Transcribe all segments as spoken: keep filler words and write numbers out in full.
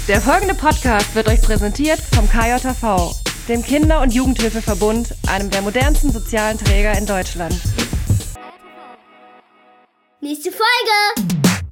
Der folgende Podcast wird euch präsentiert vom K J V, dem Kinder- und Jugendhilfeverbund, einem der modernsten sozialen Träger in Deutschland. Nächste Folge!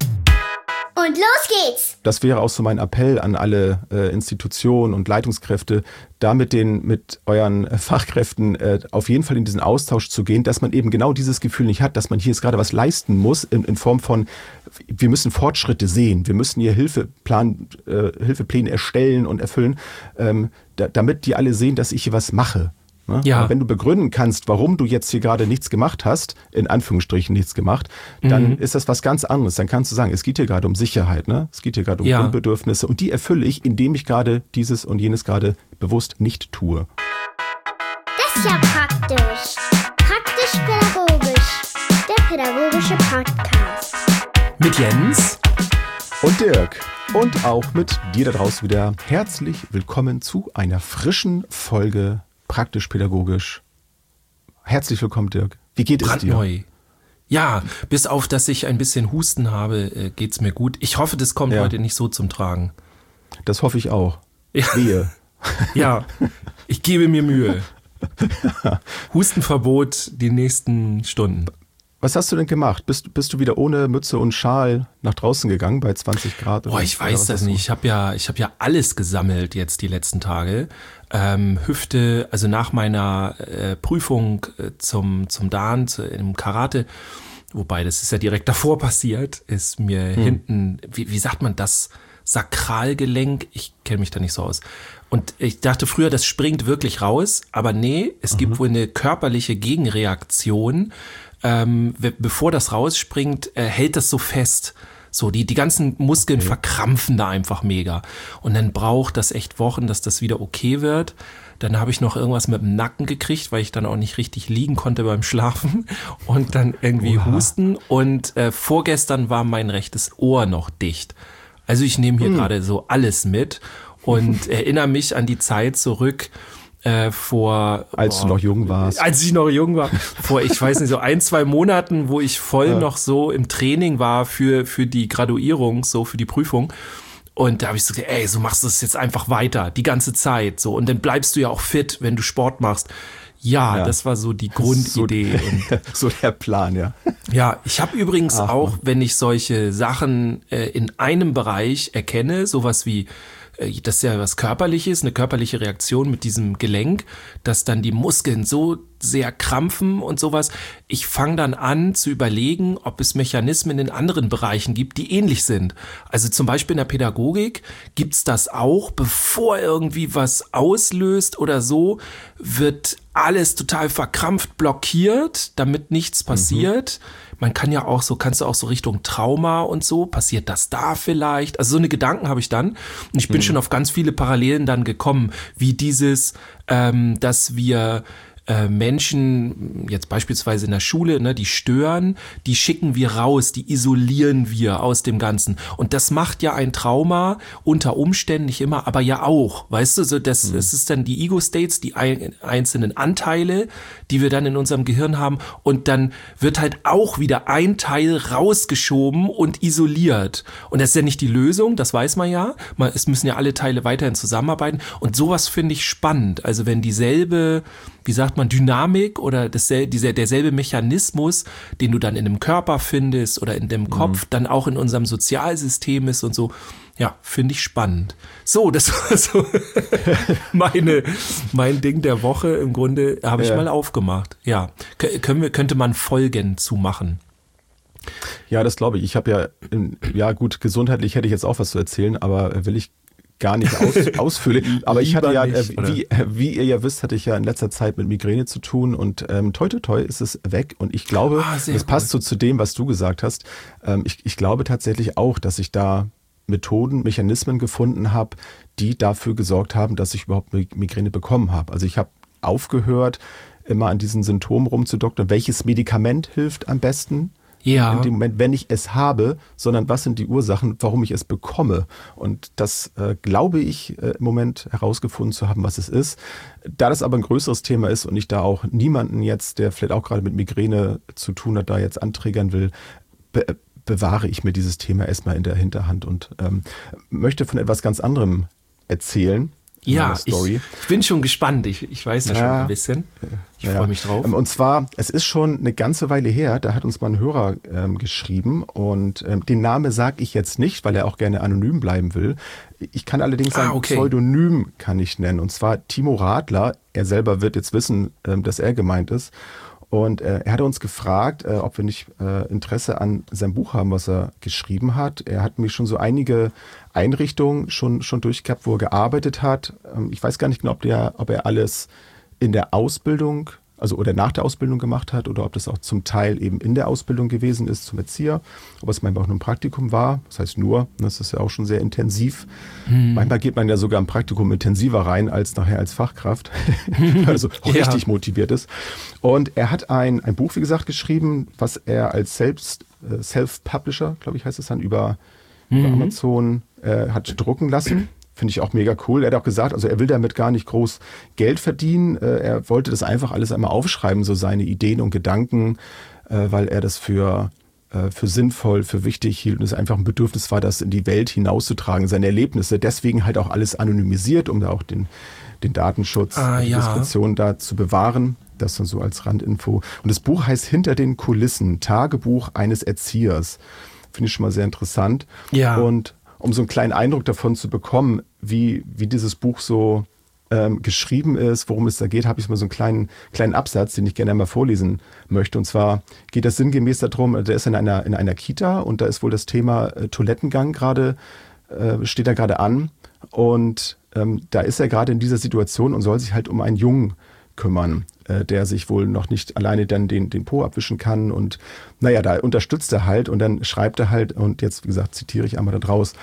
Und los geht's! Das wäre auch so mein Appell an alle äh, Institutionen und Leitungskräfte, da mit den mit euren äh, Fachkräften äh, auf jeden Fall in diesen Austausch zu gehen, dass man eben genau dieses Gefühl nicht hat, dass man hier jetzt gerade was leisten muss in, in Form von, wir müssen Fortschritte sehen, wir müssen hier Hilfeplan, äh, Hilfepläne erstellen und erfüllen, ähm, da, damit die alle sehen, dass ich hier was mache. Ne? Ja. Aber wenn du begründen kannst, warum du jetzt hier gerade nichts gemacht hast, in Anführungsstrichen nichts gemacht, dann Mhm. ist das was ganz anderes. Dann kannst du sagen, es geht hier gerade um Sicherheit, ne? Es geht hier gerade um Ja. Grundbedürfnisse und die erfülle ich, indem ich gerade dieses und jenes gerade bewusst nicht tue. Das ist ja praktisch. Praktisch-pädagogisch. Der pädagogische Podcast. Mit Jens. Und Dirk. Und auch mit dir da draußen wieder herzlich willkommen zu einer frischen Folge Praktisch-pädagogisch. Herzlich willkommen, Dirk. Wie geht es dir? Brandneu. Ja, bis auf, dass ich ein bisschen Husten habe, äh, geht's mir gut. Ich hoffe, das kommt Ja. heute nicht so zum Tragen. Das hoffe ich auch. Ja. Wehe. Ja, ich gebe mir Mühe. Hustenverbot die nächsten Stunden. Was hast du denn gemacht? Bist, bist du wieder ohne Mütze und Schal nach draußen gegangen bei zwanzig Grad? Boah, ich oder weiß was das hast du? nicht. Ich habe ja, ich habe ja alles gesammelt jetzt die letzten Tage. Ähm, Hüfte, also nach meiner äh, Prüfung äh, zum zum Dan zu, im Karate, wobei das ist ja direkt davor passiert, ist mir Hm. hinten, wie, wie sagt man das, Sakralgelenk, ich kenne mich da nicht so aus. Und ich dachte früher, das springt wirklich raus, aber nee, es gibt wohl eine körperliche Gegenreaktion. Ähm, we- bevor das rausspringt, äh, hält das so fest. So, die, die ganzen Muskeln Okay. verkrampfen da einfach mega. Und dann braucht das echt Wochen, dass das wieder okay wird. Dann habe ich noch irgendwas mit dem Nacken gekriegt, weil ich dann auch nicht richtig liegen konnte beim Schlafen. Und dann irgendwie Oha. Husten. Und äh, vorgestern war mein rechtes Ohr noch dicht. Also ich nehme hier gerade so alles mit und erinnere mich an die Zeit zurück, äh, vor... Als du boah, noch jung warst. Als ich noch jung war, vor, ich weiß nicht, so ein, zwei Monaten, wo ich voll Ja. noch so im Training war für, für die Graduierung, so für die Prüfung. Und da habe ich so gesagt, ey, so machst du es jetzt einfach weiter, die ganze Zeit. So. Und dann bleibst du ja auch fit, wenn du Sport machst. Ja, Ja. das war so die Grundidee. Und So der Plan, ja. ja, ich habe übrigens Ach, auch, Mann. wenn ich solche Sachen äh, in einem Bereich erkenne, sowas wie, äh, das ist ja was Körperliches, eine körperliche Reaktion mit diesem Gelenk, dass dann die Muskeln so sehr krampfen und sowas. Ich fange dann an zu überlegen, ob es Mechanismen in anderen Bereichen gibt, die ähnlich sind. Also zum Beispiel in der Pädagogik gibt's das auch, bevor irgendwie was auslöst oder so, wird alles total verkrampft blockiert, damit nichts passiert. Man kann ja auch so, kannst du auch so Richtung Trauma und so, passiert das da vielleicht? Also so eine Gedanken habe ich dann. Und ich bin schon auf ganz viele Parallelen dann gekommen, wie dieses, ähm, dass wir äh, Menschen, jetzt beispielsweise in der Schule, ne, die stören, die schicken wir raus, die isolieren wir aus dem Ganzen. Und das macht ja ein Trauma unter Umständen, nicht immer, aber ja auch. Weißt du, so das, das ist dann die Ego-States, die ein, einzelnen Anteile, die wir dann in unserem Gehirn haben. Und dann wird halt auch wieder ein Teil rausgeschoben und isoliert. Und das ist ja nicht die Lösung, das weiß man ja. Man, es müssen ja alle Teile weiterhin zusammenarbeiten. Und sowas finde ich spannend. Also wenn dieselbe, wie sagt man, Dynamik oder dasselbe, dieser, derselbe Mechanismus, den du dann in einem Körper findest oder in dem Kopf, dann auch in unserem Sozialsystem ist und so. Ja, finde ich spannend. So, das war so meine, mein Ding der Woche. Im Grunde habe ich Ja. mal aufgemacht. Ja, Kö- können wir, könnte man Folgen zu machen. Ja, das glaube ich. Ich habe ja, in, ja gut, gesundheitlich hätte ich jetzt auch was zu erzählen, aber äh, will ich gar nicht aus, ausführen. Aber ich hatte Lieber ja, nicht, äh, oder? wie, äh, wie ihr ja wisst, hatte ich ja in letzter Zeit mit Migräne zu tun und ähm, toi toi toi ist es weg. Und ich glaube, Ah, sehr das gut. passt so zu dem, was du gesagt hast. Ähm, ich, ich glaube tatsächlich auch, dass ich da Methoden, Mechanismen gefunden habe, die dafür gesorgt haben, dass ich überhaupt Migräne bekommen habe. Also ich habe aufgehört, immer an diesen Symptomen rumzudoktern, welches Medikament hilft am besten Ja. in dem Moment, wenn ich es habe, sondern was sind die Ursachen, warum ich es bekomme. Und das äh, glaube ich äh, im Moment herausgefunden zu haben, was es ist. Da das aber ein größeres Thema ist und ich da auch niemanden jetzt, der vielleicht auch gerade mit Migräne zu tun hat, da jetzt anträgern will, be bewahre ich mir dieses Thema erstmal in der Hinterhand und ähm, möchte von etwas ganz anderem erzählen. Ja, ich, ich bin schon gespannt. Ich, ich weiß ja, ja schon ein bisschen. Ich ja. freue mich drauf. Und zwar, es ist schon eine ganze Weile her, da hat uns mal ein Hörer ähm, geschrieben und ähm, den Namen sage ich jetzt nicht, weil er auch gerne anonym bleiben will. Ich kann allerdings sagen, ah, okay. Pseudonym kann ich nennen und zwar Timo Radler. Er selber wird jetzt wissen, ähm, dass er gemeint ist. Und äh, er hatte uns gefragt, äh, ob wir nicht äh, Interesse an seinem Buch haben, was er geschrieben hat. Er hat mich schon so einige Einrichtungen schon, schon durchgehabt, wo er gearbeitet hat. Ähm, ich weiß gar nicht genau, ob, der, ob er alles in der Ausbildung, also oder nach der Ausbildung gemacht hat oder ob das auch zum Teil eben in der Ausbildung gewesen ist zum Erzieher. Ob es manchmal auch nur ein Praktikum war. Das heißt nur, das ist ja auch schon sehr intensiv. Hm. Manchmal geht man ja sogar im Praktikum intensiver rein als nachher als Fachkraft. Also richtig ja. motiviert ist. Und er hat ein, ein Buch, wie gesagt, geschrieben, was er als selbst äh, Self-Publisher, glaube ich, heißt es dann, über, mhm. über Amazon äh, hat drucken lassen. Finde ich auch mega cool. Er hat auch gesagt, also er will damit gar nicht groß Geld verdienen. Äh, er wollte das einfach alles einmal aufschreiben, so seine Ideen und Gedanken, äh, weil er das für, äh, für sinnvoll, für wichtig hielt und es einfach ein Bedürfnis war, das in die Welt hinauszutragen, seine Erlebnisse. Deswegen halt auch alles anonymisiert, um da auch den, den Datenschutz, ah, die ja. Diskretion da zu bewahren. Das dann so als Randinfo. Und das Buch heißt Hinter den Kulissen, Tagebuch eines Erziehers. Finde ich schon mal sehr interessant. Ja. Und um so einen kleinen Eindruck davon zu bekommen, wie, wie dieses Buch so ähm, geschrieben ist, worum es da geht, habe ich mal so einen kleinen, kleinen Absatz, den ich gerne einmal vorlesen möchte. Und zwar geht das sinngemäß darum, der ist in einer, in einer Kita und da ist wohl das Thema äh, Toilettengang gerade, äh, steht da gerade an. Und ähm, da ist er gerade in dieser Situation und soll sich halt um einen Jungen kümmern, äh, der sich wohl noch nicht alleine dann den, den Po abwischen kann. Und naja, da unterstützt er halt und dann schreibt er halt, und jetzt, wie gesagt, zitiere ich einmal da draus: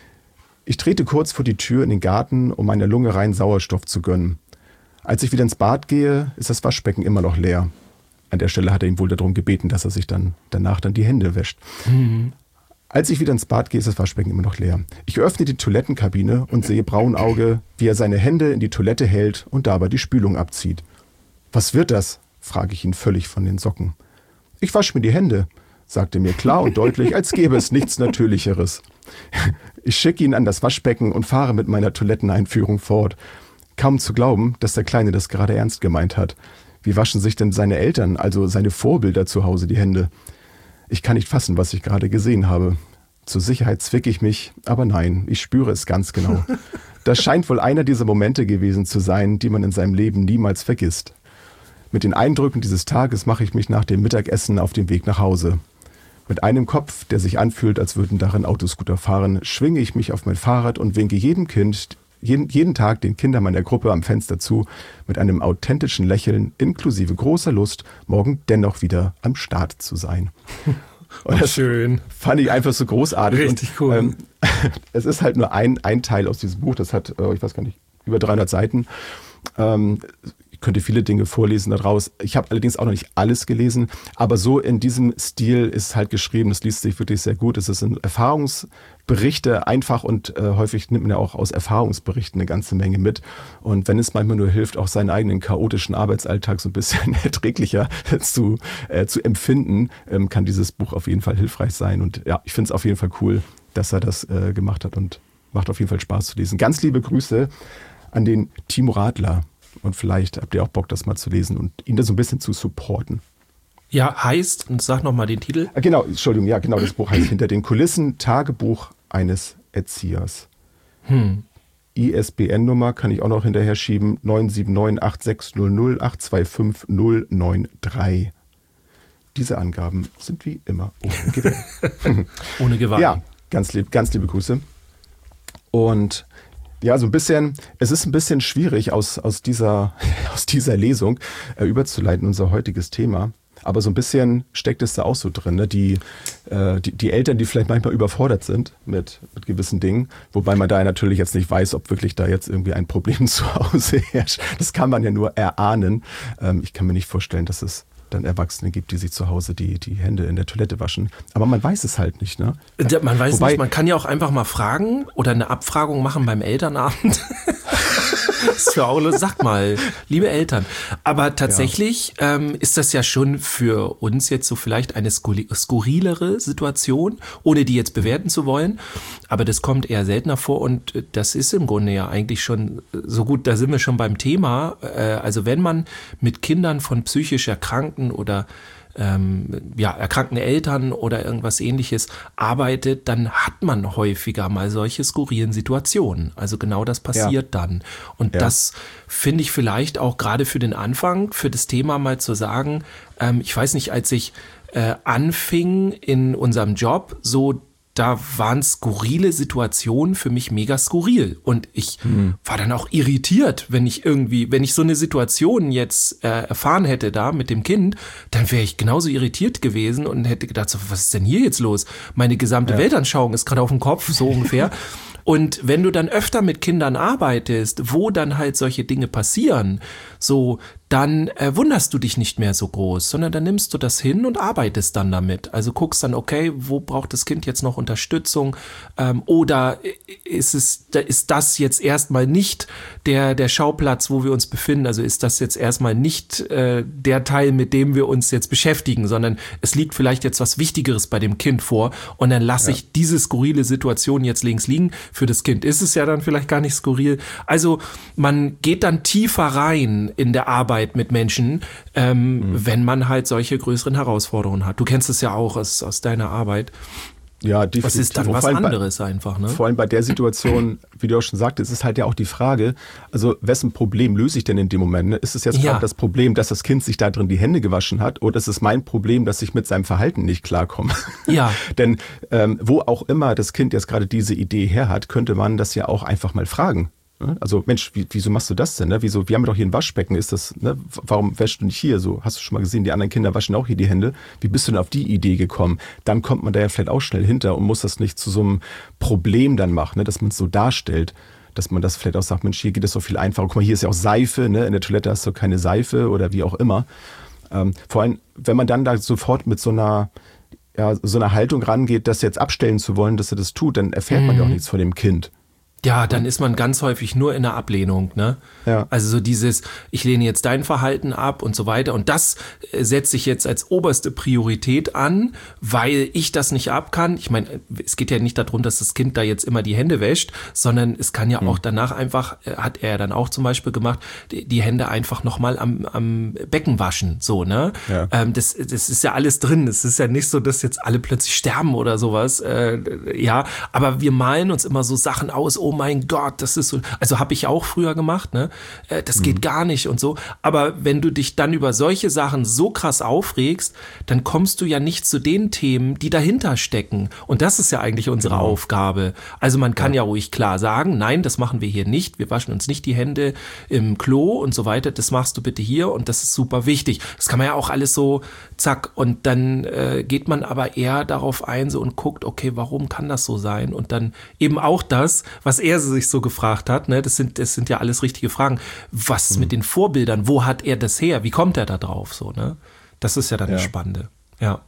Ich trete kurz vor die Tür in den Garten, um meiner Lunge rein Sauerstoff zu gönnen. Als ich wieder ins Bad gehe, ist das Waschbecken immer noch leer. An der Stelle hat er ihn wohl darum gebeten, dass er sich dann danach dann die Hände wäscht. Mhm. Als ich wieder ins Bad gehe, ist das Waschbecken immer noch leer. Ich öffne die Toilettenkabine und sehe Braunauge, wie er seine Hände in die Toilette hält und dabei die Spülung abzieht. Was wird das? Frage ich ihn völlig von den Socken. Ich wasche mir die Hände, sagte mir klar und deutlich, als gäbe es nichts Natürlicheres. Ich schicke ihn an das Waschbecken und fahre mit meiner Toiletteneinführung fort. Kaum zu glauben, dass der Kleine das gerade ernst gemeint hat. Wie waschen sich denn seine Eltern, also seine Vorbilder zu Hause, die Hände? Ich kann nicht fassen, was ich gerade gesehen habe. Zur Sicherheit zwicke ich mich, aber nein, ich spüre es ganz genau. Das scheint wohl einer dieser Momente gewesen zu sein, die man in seinem Leben niemals vergisst. Mit den Eindrücken dieses Tages mache ich mich nach dem Mittagessen auf den Weg nach Hause. Mit einem Kopf, der sich anfühlt, als würden darin Autoscooter fahren, schwinge ich mich auf mein Fahrrad und winke jedem Kind, jeden, jeden Tag den Kindern meiner Gruppe am Fenster zu, mit einem authentischen Lächeln, inklusive großer Lust, morgen dennoch wieder am Start zu sein. Und das schön. Fand ich einfach so großartig. Richtig cool. Und, ähm, es ist halt nur ein, ein Teil aus diesem Buch, das hat, äh, ich weiß gar nicht, über dreihundert Seiten. Ähm, ich könnte viele Dinge vorlesen daraus. Ich habe allerdings auch noch nicht alles gelesen, aber so in diesem Stil ist es halt geschrieben. Das liest sich wirklich sehr gut. Es sind Erfahrungsberichte einfach und äh, häufig nimmt man ja auch aus Erfahrungsberichten eine ganze Menge mit. Und wenn es manchmal nur hilft, auch seinen eigenen chaotischen Arbeitsalltag so ein bisschen erträglicher zu, äh, zu empfinden, ähm, kann dieses Buch auf jeden Fall hilfreich sein. Und ja, ich finde es auf jeden Fall cool, dass er das äh, gemacht hat und macht auf jeden Fall Spaß zu lesen. Ganz liebe Grüße an den Timo Radler. Und vielleicht habt ihr auch Bock, das mal zu lesen und ihn da so ein bisschen zu supporten. Ja, heißt, und sag nochmal den Titel. Ah, genau, Entschuldigung, ja, genau, das Buch heißt Hinter den Kulissen, Tagebuch eines Erziehers. Hm. I S B N-Nummer kann ich auch noch hinterher schieben, neun sieben neun acht sechs null null acht zwei fünf null neun drei. Diese Angaben sind wie immer ohne Gewähr. Ohne Gewalt. Ja, ganz, lieb, ganz liebe Grüße. Und ja, so ein bisschen, es ist ein bisschen schwierig aus, aus, dieser, aus dieser Lesung äh, überzuleiten, unser heutiges Thema. Aber so ein bisschen steckt es da auch so drin, ne? die, äh, die, die Eltern, die vielleicht manchmal überfordert sind mit, mit gewissen Dingen. Wobei man da natürlich jetzt nicht weiß, ob wirklich da jetzt irgendwie ein Problem zu Hause herrscht. Das kann man ja nur erahnen. Ähm, ich kann mir nicht vorstellen, dass es dann Erwachsene gibt, die sich zu Hause die, die Hände in der Toilette waschen. Aber man weiß es halt nicht, ne? Man weiß Wobei, nicht, man kann ja auch einfach mal fragen oder eine Abfragung machen beim Elternabend. Das ist für auch, sagt mal, liebe Eltern. Aber tatsächlich ja. ähm, ist das ja schon für uns jetzt so vielleicht eine skurrilere Situation, ohne die jetzt bewerten zu wollen. Aber das kommt eher seltener vor und das ist im Grunde ja eigentlich schon so gut, da sind wir schon beim Thema. Äh, also wenn man mit Kindern von psychisch Erkrankten oder Ähm, ja, erkrankten Eltern oder irgendwas Ähnliches arbeitet, dann hat man häufiger mal solche skurrilen Situationen. Also genau das passiert ja. dann. Und ja. das finde ich vielleicht auch gerade für den Anfang, für das Thema mal zu sagen, ähm, ich weiß nicht, als ich äh, anfing in unserem Job, so da waren skurrile Situationen für mich mega skurril. Und ich hm. war dann auch irritiert, wenn ich irgendwie, wenn ich so eine Situation jetzt äh, erfahren hätte da mit dem Kind, dann wäre ich genauso irritiert gewesen und hätte gedacht, so, was ist denn hier jetzt los? Meine gesamte ja. Weltanschauung ist gerade auf dem Kopf, so ungefähr. Und wenn du dann öfter mit Kindern arbeitest, wo dann halt solche Dinge passieren, so, dann äh, wunderst du dich nicht mehr so groß, sondern dann nimmst du das hin und arbeitest dann damit. Also guckst dann, okay, wo braucht das Kind jetzt noch Unterstützung? Ähm, oder ist es, ist das jetzt erstmal nicht der, der Schauplatz, wo wir uns befinden? Also ist das jetzt erstmal nicht äh, der Teil, mit dem wir uns jetzt beschäftigen, sondern es liegt vielleicht jetzt was Wichtigeres bei dem Kind vor und dann lasse ja. ich diese skurrile Situation jetzt links liegen. Für das Kind ist es ja dann vielleicht gar nicht skurril. Also man geht dann tiefer rein in der Arbeit mit Menschen, ähm, mhm. wenn man halt solche größeren Herausforderungen hat. Du kennst es ja auch aus, aus deiner Arbeit. Ja, definitiv. Das ist dann was anderes bei, einfach. Ne? Vor allem bei der Situation, wie du auch schon sagtest, ist es halt ja auch die Frage, also wessen Problem löse ich denn in dem Moment? Ne? Ist es jetzt ja. gerade das Problem, dass das Kind sich da drin die Hände gewaschen hat, oder ist es mein Problem, dass ich mit seinem Verhalten nicht klarkomme? Ja. Denn ähm, wo auch immer das Kind jetzt gerade diese Idee her hat, könnte man das ja auch einfach mal fragen. Also Mensch, wie, wieso machst du das denn? Ne? Wieso? Wir haben doch hier ein Waschbecken. Ist das? Ne? Warum wäschst du nicht hier? So, hast du schon mal gesehen? Die anderen Kinder waschen auch hier die Hände. Wie bist du denn auf die Idee gekommen? Dann kommt man da ja vielleicht auch schnell hinter und muss das nicht zu so einem Problem dann machen, ne? Dass man es so darstellt, dass man das vielleicht auch sagt: Mensch, hier geht es so viel einfacher. Guck mal, hier ist ja auch Seife. Ne? In der Toilette hast du keine Seife oder wie auch immer. Ähm, vor allem, wenn man dann da sofort mit so einer ja, so einer Haltung rangeht, das jetzt abstellen zu wollen, dass er das tut, dann erfährt mhm. man ja auch nichts von dem Kind. Ja, dann ist man ganz häufig nur in der Ablehnung, ne? Ja. Also so dieses, ich lehne jetzt dein Verhalten ab und so weiter. Und das setze ich jetzt als oberste Priorität an, weil ich das nicht ab kann. Ich meine, es geht ja nicht darum, dass das Kind da jetzt immer die Hände wäscht, sondern es kann ja mhm. auch danach einfach, hat er dann auch zum Beispiel gemacht, die, die Hände einfach nochmal am, am Becken waschen, so, ne? Ja. Ähm, das, das ist ja alles drin. Es ist ja nicht so, dass jetzt alle plötzlich sterben oder sowas. Äh, ja, aber wir malen uns immer so Sachen aus, oh mein Gott, das ist so, also habe ich auch früher gemacht, ne? Das geht mhm. gar nicht und so. Aber wenn du dich dann über solche Sachen so krass aufregst, dann kommst du ja nicht zu den Themen, die dahinter stecken. Und das ist ja eigentlich unsere genau. Aufgabe. Also man kann ja. ja ruhig klar sagen, nein, das machen wir hier nicht. Wir waschen uns nicht die Hände im Klo und so weiter. Das machst du bitte hier und das ist super wichtig. Das kann man ja auch alles so, zack. Und dann äh, geht man aber eher darauf ein so und guckt, okay, warum kann das so sein? Und dann eben auch das, was er sich so gefragt hat, ne, das sind, das sind ja alles richtige Fragen. Was ist mhm. mit den Vorbildern? Wo hat er das her? Wie kommt er da drauf? So, ne? Das ist ja dann ja. das Spannende. Ja.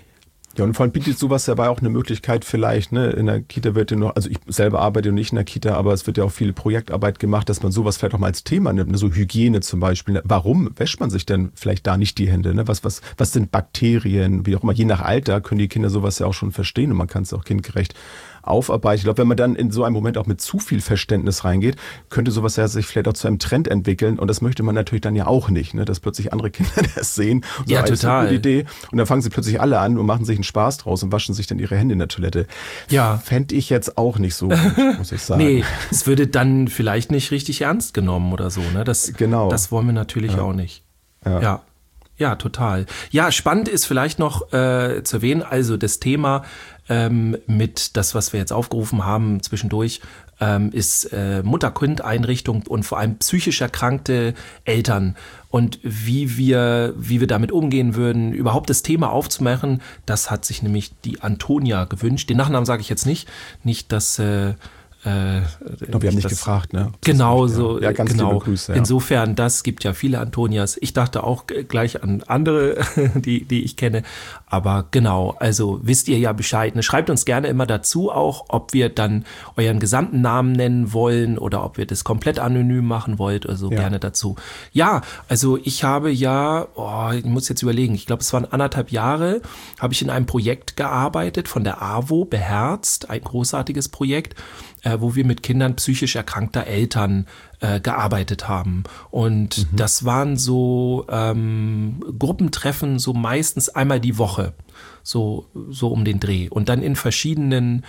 Ja, und vor allem bietet sowas dabei auch eine Möglichkeit vielleicht, ne, in der Kita wird ja noch, also ich selber arbeite nicht in der Kita, aber es wird ja auch viel Projektarbeit gemacht, dass man sowas vielleicht auch mal als Thema nimmt, ne, so Hygiene zum Beispiel. Ne? Warum wäscht man sich denn vielleicht da nicht die Hände? Ne? Was, was, was sind Bakterien? Wie auch immer, je nach Alter können die Kinder sowas ja auch schon verstehen und man kann es auch kindgerecht aufarbeiten. Ich glaube, wenn man dann in so einem Moment auch mit zu viel Verständnis reingeht, könnte sowas ja sich vielleicht auch zu einem Trend entwickeln und das möchte man natürlich dann ja auch nicht, ne? Dass plötzlich andere Kinder das sehen und ja, so, total. Eine gute Idee und dann fangen sie plötzlich alle an und machen sich einen Spaß draus und waschen sich dann ihre Hände in der Toilette. Ja. Fände ich jetzt auch nicht so gut, muss ich sagen. Nee, es würde dann vielleicht nicht richtig ernst genommen oder so, ne? Das, genau. das wollen wir natürlich ja. auch nicht. Ja. ja. Ja, total. Ja, spannend ist vielleicht noch äh, zu erwähnen, also das Thema ähm, mit das, was wir jetzt aufgerufen haben zwischendurch, ähm, ist äh, Mutter-Kind-Einrichtung und vor allem psychisch erkrankte Eltern und wie wir, wie wir damit umgehen würden, überhaupt das Thema aufzumachen, das hat sich nämlich die Antonia gewünscht. Den Nachnamen sage ich jetzt nicht, nicht, dass äh, Äh, no, wir haben nicht das, gefragt, ne? Genau nicht, so. Ja, ganz genau. liebe Grüße. Ja. Insofern, das gibt ja viele Antonias. Ich dachte auch gleich an andere, die, die ich kenne. Aber genau, also wisst ihr ja Bescheid. Ne? Schreibt uns gerne immer dazu auch, ob wir dann euren gesamten Namen nennen wollen oder ob ihr das komplett anonym machen wollt. Also ja. gerne dazu. Ja, also ich habe ja, oh, ich muss jetzt überlegen, ich glaube, es waren anderthalb Jahre, habe ich in einem Projekt gearbeitet von der AWO, Beherzt, ein großartiges Projekt, äh, wo wir mit Kindern psychisch erkrankter Eltern äh, gearbeitet haben. Und mhm. das waren so ähm, Gruppentreffen, so meistens einmal die Woche, so, so um den Dreh. Und dann in verschiedenen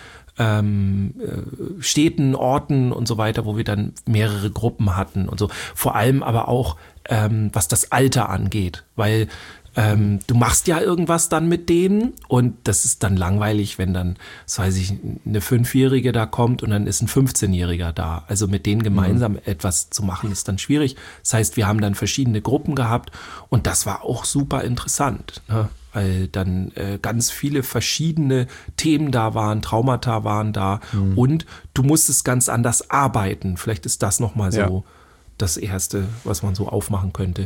ähm, äh, Städten, Orten und so weiter, wo wir dann mehrere Gruppen hatten und so. Vor allem aber auch, ähm, was das Alter angeht, weil Ähm, du machst ja irgendwas dann mit denen und das ist dann langweilig, wenn dann, das weiß ich, eine Fünfjährige da kommt und dann ist ein fünfzehnjähriger da. Also mit denen gemeinsam mhm. etwas zu machen, ist dann schwierig. Das heißt, wir haben dann verschiedene Gruppen gehabt und das war auch super interessant, ne? Weil dann äh, ganz viele verschiedene Themen da waren, Traumata waren da mhm. und du musstest ganz anders arbeiten. Vielleicht ist das nochmal so ja. das Erste, was man so aufmachen könnte.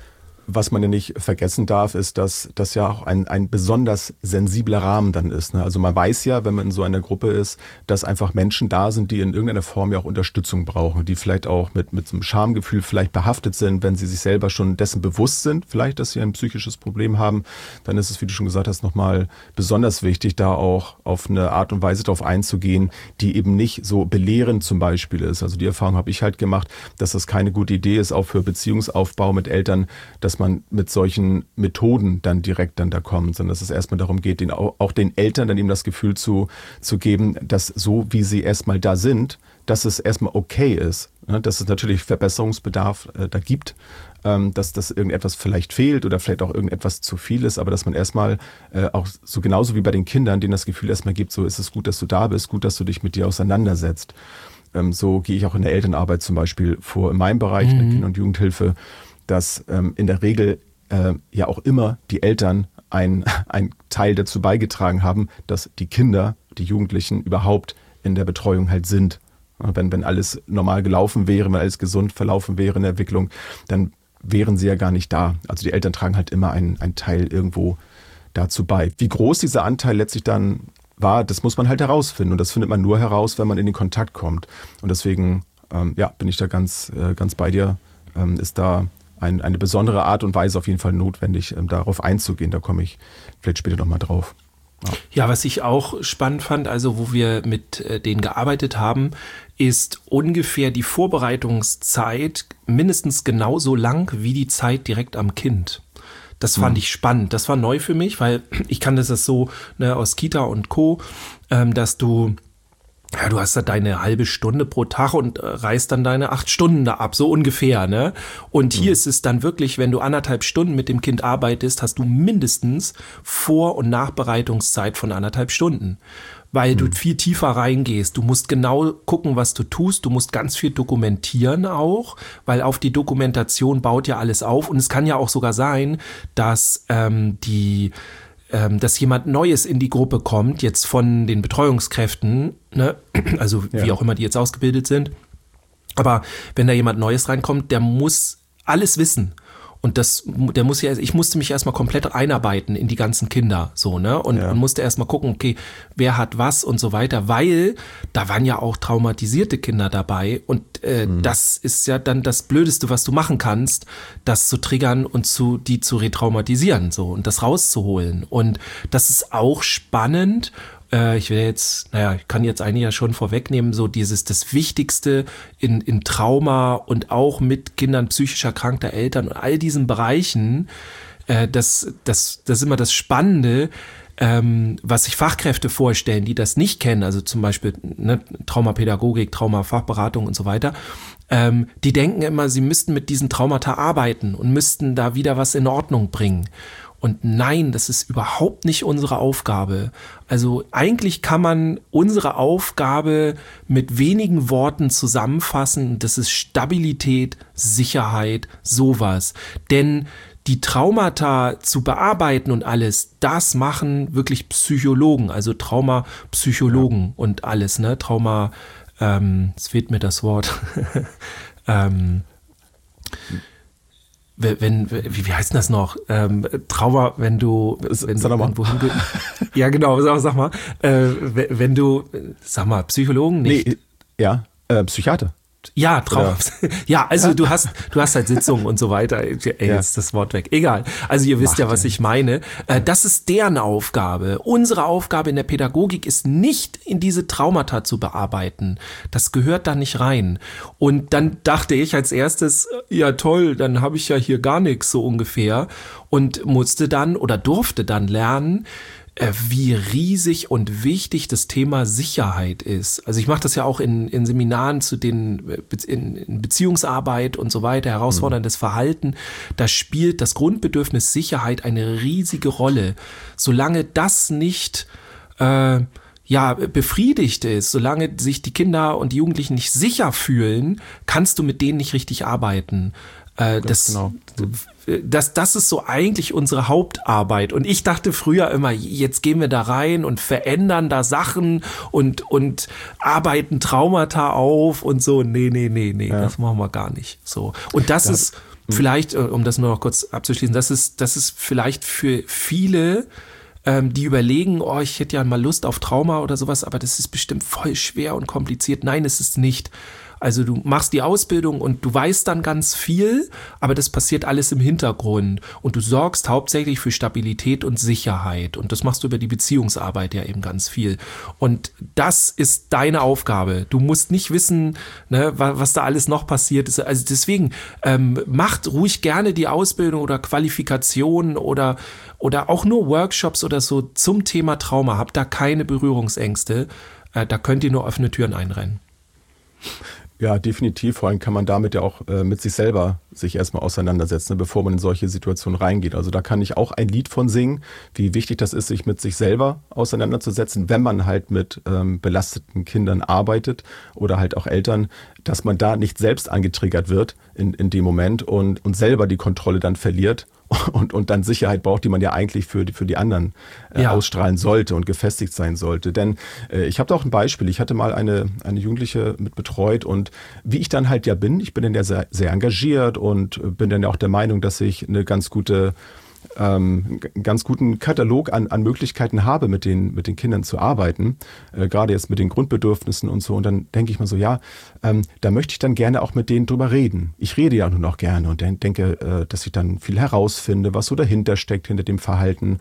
Was man ja nicht vergessen darf, ist, dass das ja auch ein, ein besonders sensibler Rahmen dann ist. Ne? Also man weiß ja, wenn man in so einer Gruppe ist, dass einfach Menschen da sind, die in irgendeiner Form ja auch Unterstützung brauchen, die vielleicht auch mit, mit so einem Schamgefühl vielleicht behaftet sind, wenn sie sich selber schon dessen bewusst sind, vielleicht, dass sie ein psychisches Problem haben, dann ist es, wie du schon gesagt hast, nochmal besonders wichtig, da auch auf eine Art und Weise darauf einzugehen, die eben nicht so belehrend zum Beispiel ist. Also die Erfahrung habe ich halt gemacht, dass das keine gute Idee ist, auch für Beziehungsaufbau mit Eltern, dass man mit solchen Methoden dann direkt dann da kommt, sondern dass es erstmal darum geht, den, auch den Eltern dann eben das Gefühl zu, zu geben, dass so wie sie erstmal da sind, dass es erstmal okay ist, ne? Dass es natürlich Verbesserungsbedarf äh, da gibt, ähm, dass das irgendetwas vielleicht fehlt oder vielleicht auch irgendetwas zu viel ist, aber dass man erstmal äh, auch so genauso wie bei den Kindern, denen das Gefühl erstmal gibt, so ist es gut, dass du da bist, gut, dass du dich mit dir auseinandersetzt. Ähm, so gehe ich auch in der Elternarbeit zum Beispiel vor, in meinem Bereich, mhm. in der Kinder- und Jugendhilfe, dass ähm, in der Regel äh, ja auch immer die Eltern ein, ein Teil dazu beigetragen haben, dass die Kinder, die Jugendlichen überhaupt in der Betreuung halt sind. Wenn, wenn alles normal gelaufen wäre, wenn alles gesund verlaufen wäre in der Entwicklung, dann wären sie ja gar nicht da. Also die Eltern tragen halt immer einen, einen Teil irgendwo dazu bei. Wie groß dieser Anteil letztlich dann war, das muss man halt herausfinden. Und das findet man nur heraus, wenn man in den Kontakt kommt. Und deswegen ähm, ja, bin ich da ganz, äh, ganz bei dir, ähm, ist da Ein, eine besondere Art und Weise auf jeden Fall notwendig, ähm, darauf einzugehen. Da komme ich vielleicht später nochmal drauf. Ja. ja, was ich auch spannend fand, also wo wir mit äh, denen gearbeitet haben, ist ungefähr die Vorbereitungszeit mindestens genauso lang wie die Zeit direkt am Kind. Das fand mhm. ich spannend. Das war neu für mich, weil ich kannte das so ne, aus Kita und Co., ähm, dass du Ja, du hast da deine halbe Stunde pro Tag und äh, reist dann deine acht Stunden da ab, so ungefähr, ne? Und hier mhm. ist es dann wirklich, wenn du anderthalb Stunden mit dem Kind arbeitest, hast du mindestens Vor- und Nachbereitungszeit von anderthalb Stunden. Weil mhm. du viel tiefer reingehst. Du musst genau gucken, was du tust. Du musst ganz viel dokumentieren auch, weil auf die Dokumentation baut ja alles auf. Und es kann ja auch sogar sein, dass ähm, die dass jemand Neues in die Gruppe kommt, jetzt von den Betreuungskräften, ne? Also wie ja. auch immer die jetzt ausgebildet sind. Aber wenn da jemand Neues reinkommt, der muss alles wissen. Und das, der muss ja, ich musste mich erstmal komplett einarbeiten in die ganzen Kinder, so, ne? Und, ja. und musste erstmal gucken, okay, wer hat was und so weiter, weil da waren ja auch traumatisierte Kinder dabei und äh, mhm. das ist ja dann das Blödeste, was du machen kannst, das zu triggern und zu, die zu retraumatisieren, so, und das rauszuholen. Und das ist auch spannend. Ich will jetzt, naja, ich kann jetzt eigentlich ja schon vorwegnehmen, so dieses, das Wichtigste in, in Trauma und auch mit Kindern psychisch erkrankter Eltern und all diesen Bereichen, äh, das, das, das ist immer das Spannende, ähm, was sich Fachkräfte vorstellen, die das nicht kennen, also zum Beispiel ne, Traumapädagogik, Traumafachberatung und so weiter, ähm, die denken immer, sie müssten mit diesen Traumata arbeiten und müssten da wieder was in Ordnung bringen. Und nein, das ist überhaupt nicht unsere Aufgabe. Also eigentlich kann man unsere Aufgabe mit wenigen Worten zusammenfassen. Das ist Stabilität, Sicherheit, sowas. Denn die Traumata zu bearbeiten und alles, das machen wirklich Psychologen, also Traumapsychologen ja. und alles, ne? Trauma ähm, es fehlt mir das Wort, ähm, wenn, wie, wie heißt denn das noch? Ähm, Trauma, wenn du, wenn sag du mal. irgendwo hinge- ja genau, sag, sag mal, äh, wenn du, sag mal, Psychologen nicht? Nee, ja, äh, Psychiater. Ja, Trauma. Ja, also du hast, du hast halt Sitzungen und so weiter. Ey, jetzt Ja. ist das Wort weg. Egal. Also ihr wisst Macht ja, was ja ich meine. Äh, Das ist deren Aufgabe. Unsere Aufgabe in der Pädagogik ist nicht, in diese Traumata zu bearbeiten. Das gehört da nicht rein. Und dann dachte ich als erstes, ja toll, dann habe ich ja hier gar nichts so ungefähr. Und musste dann oder durfte dann lernen, wie riesig und wichtig das Thema Sicherheit ist. Also ich mache das ja auch in, in Seminaren zu den in, in Beziehungsarbeit und so weiter, herausforderndes Verhalten. Da spielt das Grundbedürfnis Sicherheit eine riesige Rolle. Solange das nicht äh, ja, befriedigt ist, solange sich die Kinder und die Jugendlichen nicht sicher fühlen, kannst du mit denen nicht richtig arbeiten. Äh, das, genau. Das, das ist so eigentlich unsere Hauptarbeit. Und ich dachte früher immer, jetzt gehen wir da rein und verändern da Sachen und, und arbeiten Traumata auf und so. Nee, nee, nee, nee, Ja. das machen wir gar nicht. So. Und das Da- ist vielleicht, um das nur noch kurz abzuschließen, das ist, das ist vielleicht für viele, ähm, die überlegen, oh, ich hätte ja mal Lust auf Trauma oder sowas, aber das ist bestimmt voll schwer und kompliziert. Nein, es ist nicht. Also du machst die Ausbildung und du weißt dann ganz viel, aber das passiert alles im Hintergrund und du sorgst hauptsächlich für Stabilität und Sicherheit und das machst du über die Beziehungsarbeit ja eben ganz viel und das ist deine Aufgabe. Du musst nicht wissen, ne, was, was da alles noch passiert ist. Also deswegen ähm, macht ruhig gerne die Ausbildung oder Qualifikation oder oder auch nur Workshops oder so zum Thema Trauma. Habt da keine Berührungsängste. Äh, da könnt ihr nur offene Türen einrennen. Ja, definitiv. Vor allem kann man damit ja auch äh, mit sich selber sich erstmal auseinandersetzen, ne, bevor man in solche Situationen reingeht. Also da kann ich auch ein Lied von singen, wie wichtig das ist, sich mit sich selber auseinanderzusetzen, wenn man halt mit ähm, belasteten Kindern arbeitet oder halt auch Eltern, dass man da nicht selbst angetriggert wird in, in dem Moment und, und selber die Kontrolle dann verliert. Und, und dann Sicherheit braucht, die man ja eigentlich für die, für die anderen äh, Ja. ausstrahlen sollte und gefestigt sein sollte. Denn äh, ich habe da auch ein Beispiel. Ich hatte mal eine, eine Jugendliche mit betreut und wie ich dann halt ja bin, ich bin dann ja sehr, sehr engagiert und bin dann ja auch der Meinung, dass ich eine ganz gute ähm, einen ganz guten Katalog an, an Möglichkeiten habe, mit den, mit den Kindern zu arbeiten, äh, gerade jetzt mit den Grundbedürfnissen und so. Und dann denke ich mir so, ja, ähm, da möchte ich dann gerne auch mit denen drüber reden. Ich rede ja nun auch gerne und denk, denke, äh, dass ich dann viel herausfinde, was so dahinter steckt, hinter dem Verhalten.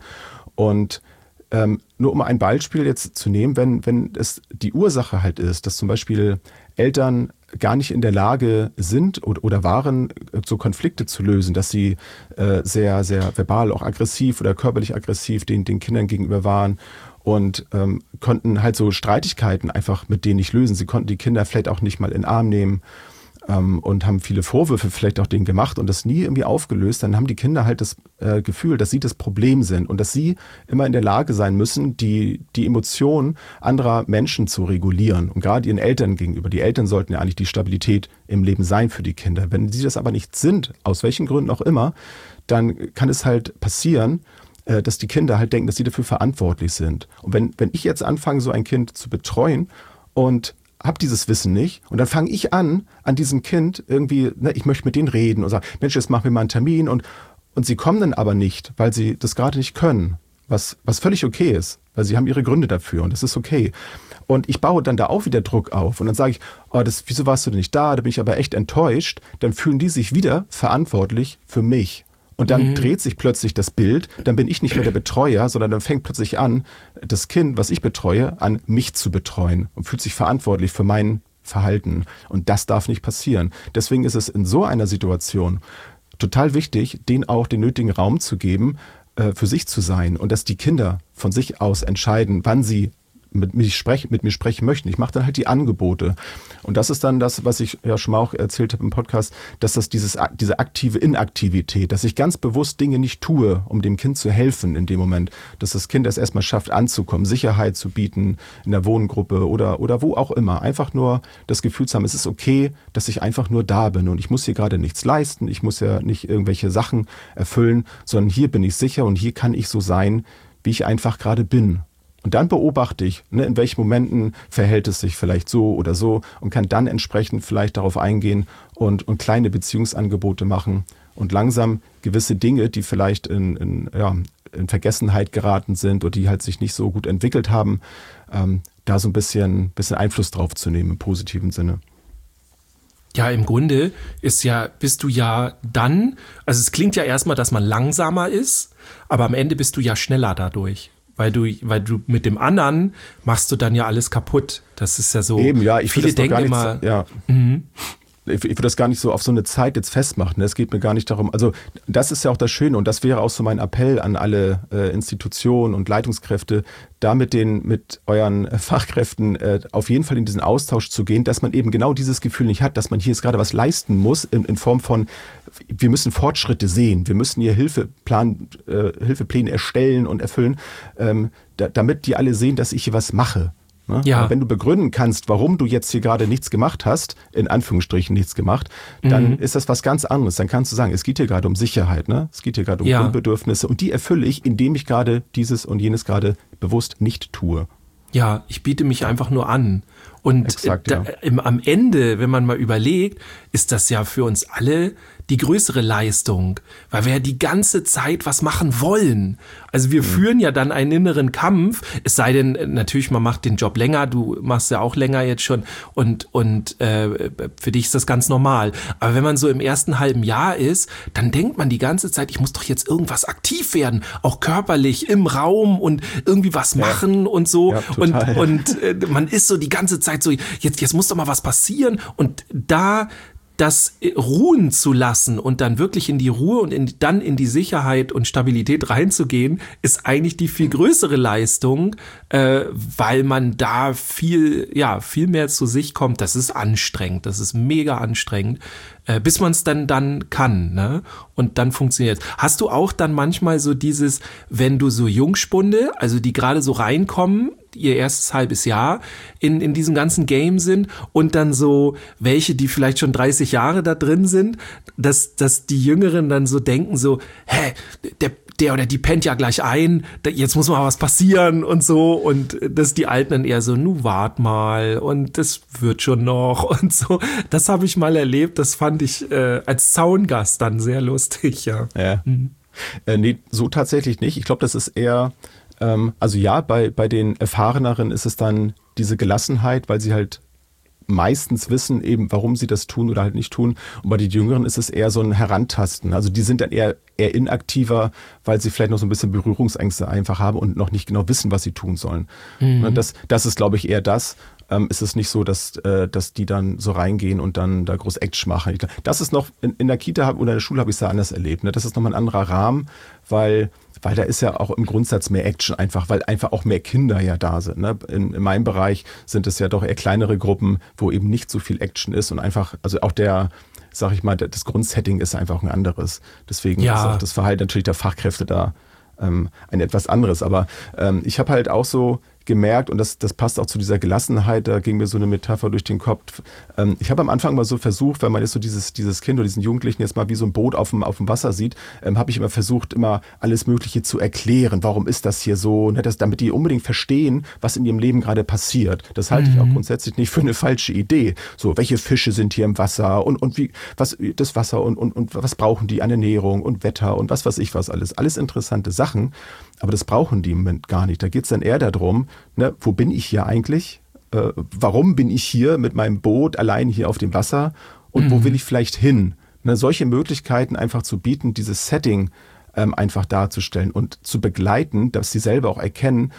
Und ähm, nur um ein Beispiel jetzt zu nehmen, wenn, wenn es die Ursache halt ist, dass zum Beispiel Eltern gar nicht in der Lage sind oder, oder waren, so Konflikte zu lösen, dass sie äh, sehr, sehr verbal auch aggressiv oder körperlich aggressiv den, den Kindern gegenüber waren und ähm, konnten halt so Streitigkeiten einfach mit denen nicht lösen. Sie konnten die Kinder vielleicht auch nicht mal in den Arm nehmen ähm, und haben viele Vorwürfe vielleicht auch denen gemacht und das nie irgendwie aufgelöst. Dann haben die Kinder halt das äh, Gefühl, dass sie das Problem sind und dass sie immer in der Lage sein müssen, die, die Emotionen anderer Menschen zu regulieren und gerade ihren Eltern gegenüber. Die Eltern sollten ja eigentlich die Stabilität im Leben sein für die Kinder. Wenn sie das aber nicht sind, aus welchen Gründen auch immer, dann kann es halt passieren, äh, dass die Kinder halt denken, dass sie dafür verantwortlich sind. Und wenn, wenn ich jetzt anfange, so ein Kind zu betreuen und habe dieses Wissen nicht und dann fange ich an, an diesem Kind irgendwie, ne, ich möchte mit denen reden und sage, Mensch, jetzt machen wir mal einen Termin und, und sie kommen dann aber nicht, weil sie das gerade nicht können, was, was völlig okay ist, weil sie haben ihre Gründe dafür und das ist okay. Und ich baue dann da auch wieder Druck auf und dann sage ich, oh, das, wieso warst du denn nicht da, da bin ich aber echt enttäuscht, dann fühlen die sich wieder verantwortlich für mich. Und dann mhm. dreht sich plötzlich das Bild, dann bin ich nicht mehr der Betreuer, sondern dann fängt plötzlich an, das Kind, was ich betreue, an mich zu betreuen und fühlt sich verantwortlich für mein Verhalten. Und das darf nicht passieren. Deswegen ist es in so einer Situation total wichtig, denen auch den nötigen Raum zu geben, äh, für sich zu sein und dass die Kinder von sich aus entscheiden, wann sie mit mir sprechen, mit mir sprechen möchten. Ich mache dann halt die Angebote. Und das ist dann das, was ich ja schon mal auch erzählt habe im Podcast, dass das dieses, diese aktive Inaktivität, dass ich ganz bewusst Dinge nicht tue, um dem Kind zu helfen in dem Moment, dass das Kind es erstmal schafft anzukommen, Sicherheit zu bieten in der Wohngruppe oder, oder wo auch immer. Einfach nur das Gefühl zu haben, es ist okay, dass ich einfach nur da bin und ich muss hier gerade nichts leisten, ich muss ja nicht irgendwelche Sachen erfüllen, sondern hier bin ich sicher und hier kann ich so sein, wie ich einfach gerade bin. Und dann beobachte ich, ne, in welchen Momenten verhält es sich vielleicht so oder so und kann dann entsprechend vielleicht darauf eingehen und, und kleine Beziehungsangebote machen und langsam gewisse Dinge, die vielleicht in, in, ja, in Vergessenheit geraten sind oder die halt sich nicht so gut entwickelt haben, ähm, da so ein bisschen, bisschen Einfluss drauf zu nehmen im positiven Sinne. Ja, im Grunde ist ja, bist du ja dann, also es klingt ja erstmal, dass man langsamer ist, aber am Ende bist du ja schneller dadurch. Weil du, weil du mit dem anderen machst du dann ja alles kaputt. Das ist ja so. Eben, ja, ich viele denken immer. So, ja. mhm. Ich, ich würde das gar nicht so auf so eine Zeit jetzt festmachen. Es geht mir gar nicht darum. Also das ist ja auch das Schöne und das wäre auch so mein Appell an alle äh, Institutionen und Leitungskräfte, da mit den, mit euren Fachkräften äh, auf jeden Fall in diesen Austausch zu gehen, dass man eben genau dieses Gefühl nicht hat, dass man hier jetzt gerade was leisten muss in, in Form von, wir müssen Fortschritte sehen, wir müssen hier Hilfeplan, äh, Hilfepläne erstellen und erfüllen, ähm, da, damit die alle sehen, dass ich hier was mache. Ne? Ja. Wenn du begründen kannst, warum du jetzt hier gerade nichts gemacht hast, in Anführungsstrichen nichts gemacht, dann mhm. ist das was ganz anderes. Dann kannst du sagen, es geht hier gerade um Sicherheit, ne? Es geht hier gerade um ja. Grundbedürfnisse und die erfülle ich, indem ich gerade dieses und jenes gerade bewusst nicht tue. Ja, ich biete mich einfach nur an. Und Exakt, da, ja. im, am Ende, wenn man mal überlegt, ist das ja für uns alle die größere Leistung, weil wir ja die ganze Zeit was machen wollen. Also wir mhm. führen ja dann einen inneren Kampf, es sei denn, natürlich, man macht den Job länger, du machst ja auch länger jetzt schon und, und äh, für dich ist das ganz normal. Aber wenn man so im ersten halben Jahr ist, dann denkt man die ganze Zeit, ich muss doch jetzt irgendwas aktiv werden, auch körperlich im Raum und irgendwie was machen ja. und so. Ja, und und äh, man ist so die ganze Zeit so, jetzt, jetzt muss doch mal was passieren und da das ruhen zu lassen und dann wirklich in die Ruhe und in, dann in die Sicherheit und Stabilität reinzugehen, ist eigentlich die viel größere Leistung, äh, weil man da viel, ja, viel mehr zu sich kommt. Das ist anstrengend, das ist mega anstrengend, äh, bis man es dann, dann kann, ne? Und dann funktioniert es. Hast du auch dann manchmal so dieses, wenn du so Jungspunde, also die gerade so reinkommen, ihr erstes halbes Jahr in, in diesem ganzen Game sind und dann so welche, die vielleicht schon dreißig Jahre da drin sind, dass, dass die Jüngeren dann so denken so, hä, der, der oder die pennt ja gleich ein, jetzt muss mal was passieren und so und dass die Alten dann eher so, nu wart mal und das wird schon noch und so. Das habe ich mal erlebt, das fand ich äh, als Zaungast dann sehr lustig, ja. Ja. Mhm. Äh, nee, so tatsächlich nicht. Ich glaube, das ist eher Also ja, bei, bei den Erfahreneren ist es dann diese Gelassenheit, weil sie halt meistens wissen eben, warum sie das tun oder halt nicht tun. Und bei den Jüngeren ist es eher so ein Herantasten. Also die sind dann eher, eher inaktiver, weil sie vielleicht noch so ein bisschen Berührungsängste einfach haben und noch nicht genau wissen, was sie tun sollen. Mhm. Und das, das ist, glaube ich, eher das. Ähm, ist es nicht so, dass, äh, dass die dann so reingehen und dann da groß Action machen. Ich, das ist noch, in, in der Kita oder in der Schule habe ich es ja anders erlebt. Ne? Das ist nochmal ein anderer Rahmen, weil Weil da ist ja auch im Grundsatz mehr Action einfach, weil einfach auch mehr Kinder ja da sind. Ne? In, in meinem Bereich sind es ja doch eher kleinere Gruppen, wo eben nicht so viel Action ist und einfach, also auch der, sag ich mal, das Grundsetting ist einfach ein anderes. Deswegen ja. ist auch das Verhalten natürlich der Fachkräfte da ähm, ein etwas anderes. Aber ähm, ich habe halt auch so gemerkt, und das, das passt auch zu dieser Gelassenheit, da ging mir so eine Metapher durch den Kopf. Ähm, ich habe am Anfang mal so versucht, weil man jetzt so dieses, dieses Kind oder diesen Jugendlichen jetzt mal wie so ein Boot auf dem, auf dem Wasser sieht, ähm, habe ich immer versucht, immer alles Mögliche zu erklären. Warum ist das hier so? Ne, das, damit die unbedingt verstehen, was in ihrem Leben gerade passiert. Das halte mhm. ich auch grundsätzlich nicht für eine falsche Idee. So, welche Fische sind hier im Wasser und, und wie, was, das Wasser und, und, und was brauchen die an Ernährung und Wetter und was weiß ich was alles. Alles interessante Sachen. Aber das brauchen die im Moment gar nicht. Da geht es dann eher darum, ne, wo bin ich hier eigentlich? Äh, warum bin ich hier mit meinem Boot allein hier auf dem Wasser? Und mhm. wo will ich vielleicht hin? Ne, solche Möglichkeiten einfach zu bieten, dieses Setting ähm, einfach darzustellen und zu begleiten, dass sie selber auch erkennen,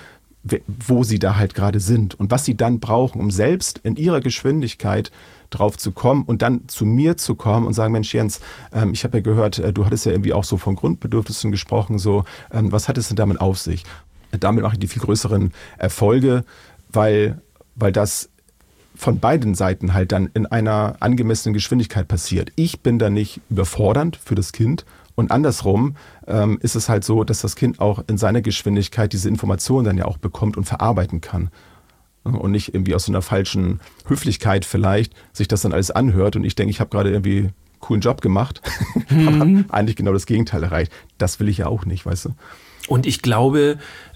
wo sie da halt gerade sind und was sie dann brauchen, um selbst in ihrer Geschwindigkeit drauf zu kommen und dann zu mir zu kommen und sagen, Mensch Jens, ähm, ich habe ja gehört, äh, du hattest ja irgendwie auch so von Grundbedürfnissen gesprochen, so, ähm, was hat es denn damit auf sich? Damit mache ich die viel größeren Erfolge, weil, weil das von beiden Seiten halt dann in einer angemessenen Geschwindigkeit passiert. Ich bin da nicht überfordernd für das Kind. Und andersrum ähm, ist es halt so, dass das Kind auch in seiner Geschwindigkeit diese Informationen dann ja auch bekommt und verarbeiten kann. Und nicht irgendwie aus so einer falschen Höflichkeit vielleicht sich das dann alles anhört und ich denke, ich habe gerade irgendwie einen coolen Job gemacht, mhm. aber eigentlich genau das Gegenteil erreicht. Das will ich ja auch nicht, weißt du? Und ich glaube,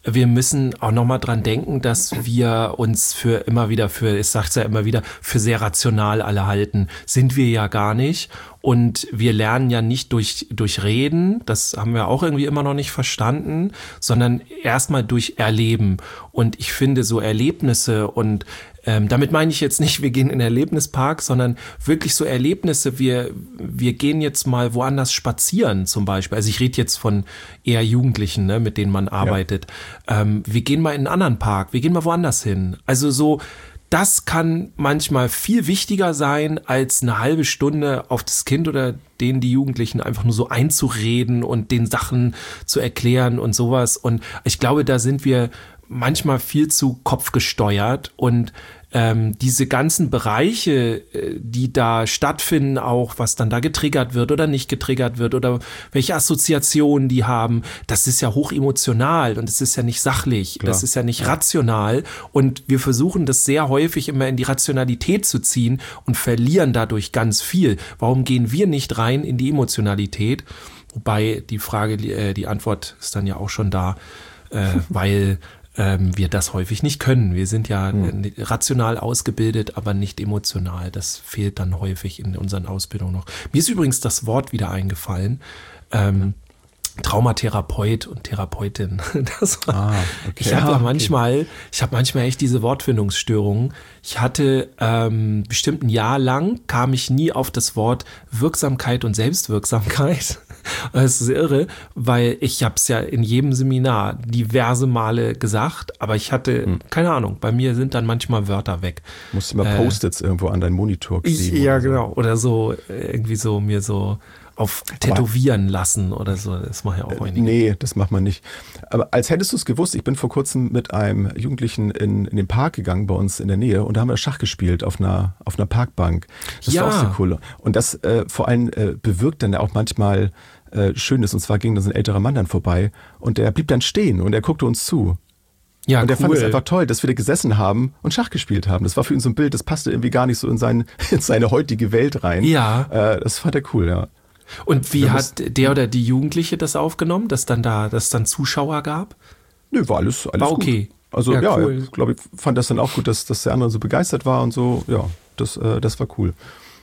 wir müssen auch nochmal dran denken, dass wir uns für immer wieder, für, ich sag's ja immer wieder, für sehr rational alle halten. Sind wir ja gar nicht. Und wir lernen ja nicht durch, durch Reden, das haben wir auch irgendwie immer noch nicht verstanden, sondern erstmal durch Erleben. Und ich finde so Erlebnisse und ähm, damit meine ich jetzt nicht, wir gehen in den Erlebnispark, sondern wirklich so Erlebnisse, wir, wir gehen jetzt mal woanders spazieren zum Beispiel. Also ich rede jetzt von eher Jugendlichen, ne, mit denen man arbeitet. Ja. Ähm, wir gehen mal in einen anderen Park, wir gehen mal woanders hin. Also so, das kann manchmal viel wichtiger sein, als eine halbe Stunde auf das Kind oder den die Jugendlichen einfach nur so einzureden und den Sachen zu erklären und sowas. Und ich glaube, da sind wir manchmal viel zu kopfgesteuert und ähm, diese ganzen Bereiche, die da stattfinden, auch was dann da getriggert wird oder nicht getriggert wird oder welche Assoziationen die haben, das ist ja hochemotional und es ist ja nicht sachlich, Klar. das ist ja nicht ja. rational und wir versuchen das sehr häufig immer in die Rationalität zu ziehen und verlieren dadurch ganz viel. Warum gehen wir nicht rein in die Emotionalität? Wobei die Frage, die, die Antwort ist dann ja auch schon da, äh, weil ähm, wir das häufig nicht können. Wir sind ja hm. rational ausgebildet, aber nicht emotional. Das fehlt dann häufig in unseren Ausbildungen noch. Mir ist übrigens das Wort wieder eingefallen. Ähm, Traumatherapeut und Therapeutin. Das war, ah, okay. Ich habe ja, manchmal, okay. ich habe manchmal echt diese Wortfindungsstörungen. Ich hatte ähm, bestimmt ein Jahr lang kam ich nie auf das Wort Wirksamkeit und Selbstwirksamkeit. Das ist irre, weil ich habe es ja in jedem Seminar diverse Male gesagt, aber ich hatte hm. keine Ahnung. Bei mir sind dann manchmal Wörter weg. Musst du mal äh, Post-its irgendwo an deinen Monitor kleben. Ja, genau. Oder so irgendwie so mir so auf tätowieren aber, lassen oder so. Das mache ich auch einige. Nee, das macht man nicht. Aber als hättest du es gewusst, ich bin vor kurzem mit einem Jugendlichen in, in den Park gegangen bei uns in der Nähe und da haben wir Schach gespielt auf einer, auf einer Parkbank. Das ja. war auch so cool. Und das äh, vor allem äh, bewirkt dann auch manchmal äh, Schönes. Und zwar ging da so ein älterer Mann dann vorbei und der blieb dann stehen und er guckte uns zu. Ja, und er cool. fand es einfach toll, dass wir da gesessen haben und Schach gespielt haben. Das war für ihn so ein Bild, das passte irgendwie gar nicht so in, sein, in seine heutige Welt rein. Ja. Äh, das fand er cool, ja. Und wie hat der oder die Jugendliche das aufgenommen, dass dann da, dass dann Zuschauer gab? Nö, war alles, alles war okay. gut. Also ja, ja cool. ich glaube, ich fand das dann auch gut, dass, dass der andere so begeistert war und so. Ja, das, äh, das war cool.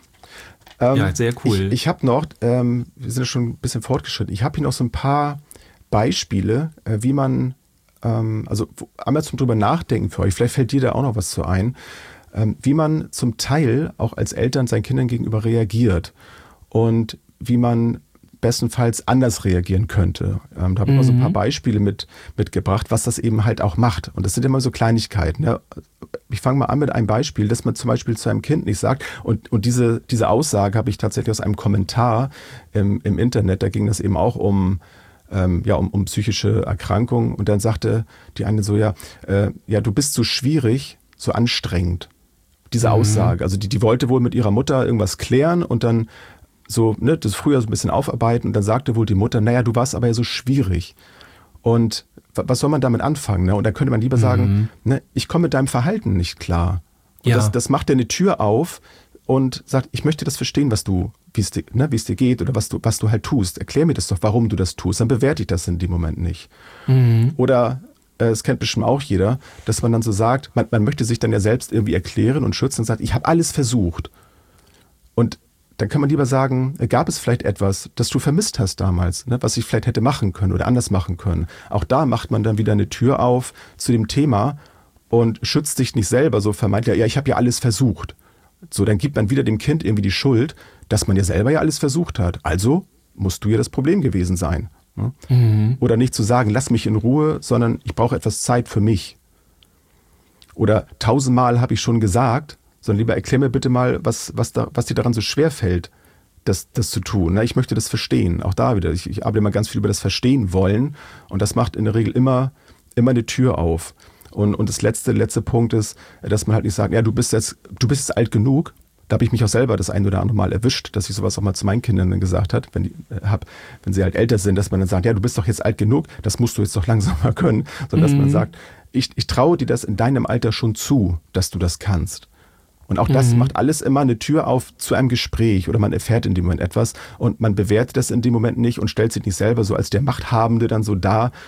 Ähm, ja, sehr cool. Ich, ich habe noch, ähm, wir sind ja schon ein bisschen fortgeschritten, ich habe hier noch so ein paar Beispiele, äh, wie man, ähm, also einmal zum drüber nachdenken für euch, vielleicht fällt dir da auch noch was zu ein, ähm, wie man zum Teil auch als Eltern seinen Kindern gegenüber reagiert. Und wie man bestenfalls anders reagieren könnte. Ähm, da habe ich mhm. mal so ein paar Beispiele mit, mitgebracht, was das eben halt auch macht. Und das sind immer so Kleinigkeiten. Ja. Ich fange mal an mit einem Beispiel, dass man zum Beispiel zu einem Kind nicht sagt, und, und diese, diese Aussage habe ich tatsächlich aus einem Kommentar im, im Internet, da ging das eben auch um, ähm, ja, um, um psychische Erkrankungen. Und dann sagte die eine so, ja, äh, ja, du bist so schwierig, so anstrengend. Diese mhm. Aussage. Also die, die wollte wohl mit ihrer Mutter irgendwas klären und dann so, ne, das früher so ein bisschen aufarbeiten und dann sagte wohl die Mutter, naja, du warst aber ja so schwierig. Und was soll man damit anfangen? Ne? Und da könnte man lieber mhm. sagen, ne, ich komme mit deinem Verhalten nicht klar. Und ja. das, das macht dir eine Tür auf und sagt, ich möchte das verstehen, was du, wie es dir, ne, wie es dir geht oder was du, was du halt tust. Erklär mir das doch, warum du das tust. Dann bewerte ich das in dem Moment nicht. Mhm. Oder äh, es kennt bestimmt auch jeder, dass man dann so sagt, man, man möchte sich dann ja selbst irgendwie erklären und schützen und sagt, ich habe alles versucht. Und dann kann man lieber sagen, gab es vielleicht etwas, das du vermisst hast damals, ne, was ich vielleicht hätte machen können oder anders machen können. Auch da macht man dann wieder eine Tür auf zu dem Thema und schützt sich nicht selber so vermeintlich, ja, ich habe ja alles versucht. So, dann gibt man wieder dem Kind irgendwie die Schuld, dass man ja selber ja alles versucht hat. Also musst du ja das Problem gewesen sein. Ne? Mhm. Oder nicht zu sagen, lass mich in Ruhe, sondern ich brauche etwas Zeit für mich. Oder tausendmal habe ich schon gesagt, sondern lieber erklär mir bitte mal, was, was, da, was dir daran so schwer fällt, das, das zu tun. Ich möchte das verstehen. Auch da wieder. Ich, ich arbeite immer ganz viel über das Verstehen wollen und das macht in der Regel immer, immer eine Tür auf. Und, und das letzte, letzte Punkt ist, dass man halt nicht sagt, ja, du bist jetzt, du bist jetzt alt genug. Da habe ich mich auch selber das ein oder andere Mal erwischt, dass ich sowas auch mal zu meinen Kindern dann gesagt habe, wenn, die, äh, hab, wenn sie halt älter sind, dass man dann sagt, ja, du bist doch jetzt alt genug, das musst du jetzt doch langsam mal können. Sondern mhm. dass man sagt, ich, ich traue dir das in deinem Alter schon zu, dass du das kannst. Und auch das mhm. macht alles immer eine Tür auf zu einem Gespräch oder man erfährt in dem Moment etwas und man bewertet das in dem Moment nicht und stellt sich nicht selber so als der Machthabende dann so dar,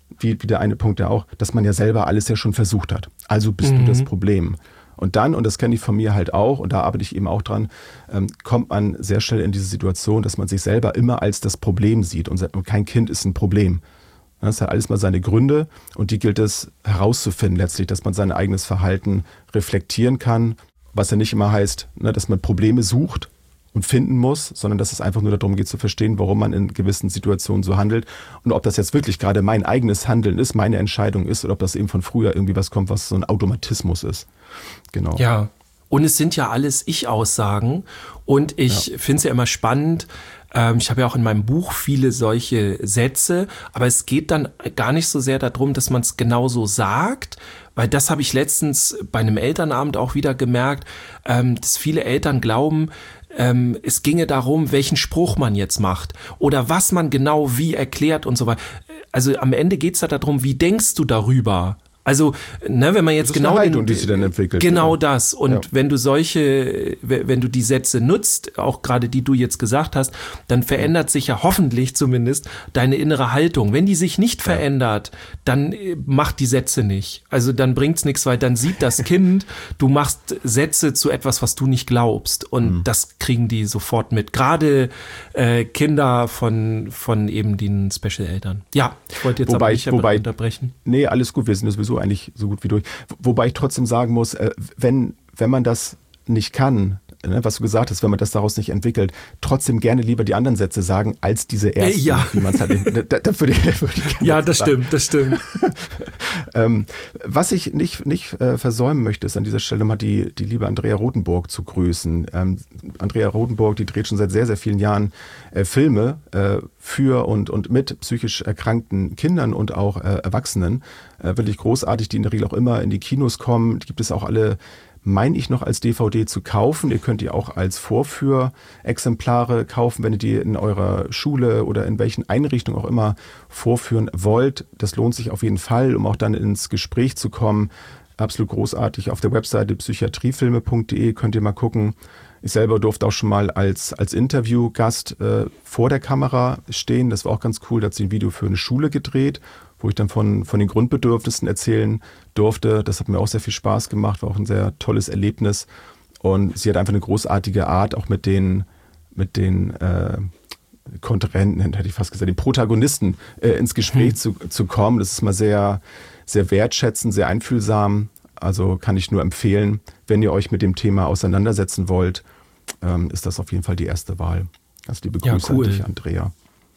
wie, wie der eine Punkt ja auch, dass man ja selber alles ja schon versucht hat. Also bist mhm. du das Problem. Und dann, und das kenne ich von mir halt auch, und da arbeite ich eben auch dran, ähm, kommt man sehr schnell in diese Situation, dass man sich selber immer als das Problem sieht. Und, und kein Kind ist ein Problem. Das hat alles mal seine Gründe und die gilt es herauszufinden letztlich, dass man sein eigenes Verhalten reflektieren kann, was ja nicht immer heißt, ne, dass man Probleme sucht und finden muss, sondern dass es einfach nur darum geht zu verstehen, warum man in gewissen Situationen so handelt und ob das jetzt wirklich gerade mein eigenes Handeln ist, meine Entscheidung ist oder ob das eben von früher irgendwie was kommt, was so ein Automatismus ist. Genau. Ja, und es sind ja alles Ich-Aussagen und ich ja. finde es ja immer spannend. Ähm, ich habe ja auch in meinem Buch viele solche Sätze, aber es geht dann gar nicht so sehr darum, dass man es genauso sagt, weil das habe ich letztens bei einem Elternabend auch wieder gemerkt, ähm, dass viele Eltern glauben, ähm, es ginge darum, welchen Spruch man jetzt macht oder was man genau wie erklärt und so weiter. Also am Ende geht es da darum, wie denkst du darüber? Also, ne, wenn man jetzt das ist genau eine Haltung, den, die sie dann entwickelt. Genau ja. das. Und ja. wenn du solche, wenn du die Sätze nutzt, auch gerade die du jetzt gesagt hast, dann verändert sich ja hoffentlich zumindest deine innere Haltung. Wenn die sich nicht ja. verändert, dann macht die Sätze nicht. Also dann bringt's nichts, weil dann sieht das Kind, du machst Sätze zu etwas, was du nicht glaubst. Und mhm. das kriegen die sofort mit. Gerade äh, Kinder von von eben den Special-Eltern. Ja, ich wollte jetzt wobei, aber nicht wobei, unterbrechen. Nee, alles gut, wir sind sowieso eigentlich so gut wie durch. Wobei ich trotzdem sagen muss, wenn, wenn man das nicht kann, was du gesagt hast, wenn man das daraus nicht entwickelt, trotzdem gerne lieber die anderen Sätze sagen, als diese ersten, ja. wie man es halt. Da, da würde ich, würde ich ja, das sagen. stimmt, das stimmt. ähm, was ich nicht, nicht äh, versäumen möchte, ist an dieser Stelle mal die, die liebe Andrea Rothenburg zu grüßen. Ähm, Andrea Rothenburg, die dreht schon seit sehr, sehr vielen Jahren äh, Filme äh, für und, und mit psychisch erkrankten Kindern und auch äh, Erwachsenen. Äh, wirklich großartig, die in der Regel auch immer in die Kinos kommen. Die gibt es auch alle, meine ich, noch als D V D zu kaufen. Ihr könnt die auch als Vorführexemplare kaufen, wenn ihr die in eurer Schule oder in welchen Einrichtungen auch immer vorführen wollt. Das lohnt sich auf jeden Fall, um auch dann ins Gespräch zu kommen. Absolut großartig. Auf der Webseite psychiatriefilme punkt de könnt ihr mal gucken. Ich selber durfte auch schon mal als, als Interviewgast äh, vor der Kamera stehen. Das war auch ganz cool. Da hat sie ein Video für eine Schule gedreht, wo ich dann von, von den Grundbedürfnissen erzählen durfte. Das hat mir auch sehr viel Spaß gemacht, war auch ein sehr tolles Erlebnis. Und sie hat einfach eine großartige Art, auch mit den, mit den äh, Kontrahenten, hätte ich fast gesagt, den Protagonisten äh, ins Gespräch hm. zu, zu kommen. Das ist mal sehr, sehr wertschätzend, sehr einfühlsam. Also kann ich nur empfehlen, wenn ihr euch mit dem Thema auseinandersetzen wollt, ähm, ist das auf jeden Fall die erste Wahl. Also liebe Grüße ja, cool. an dich, Andrea.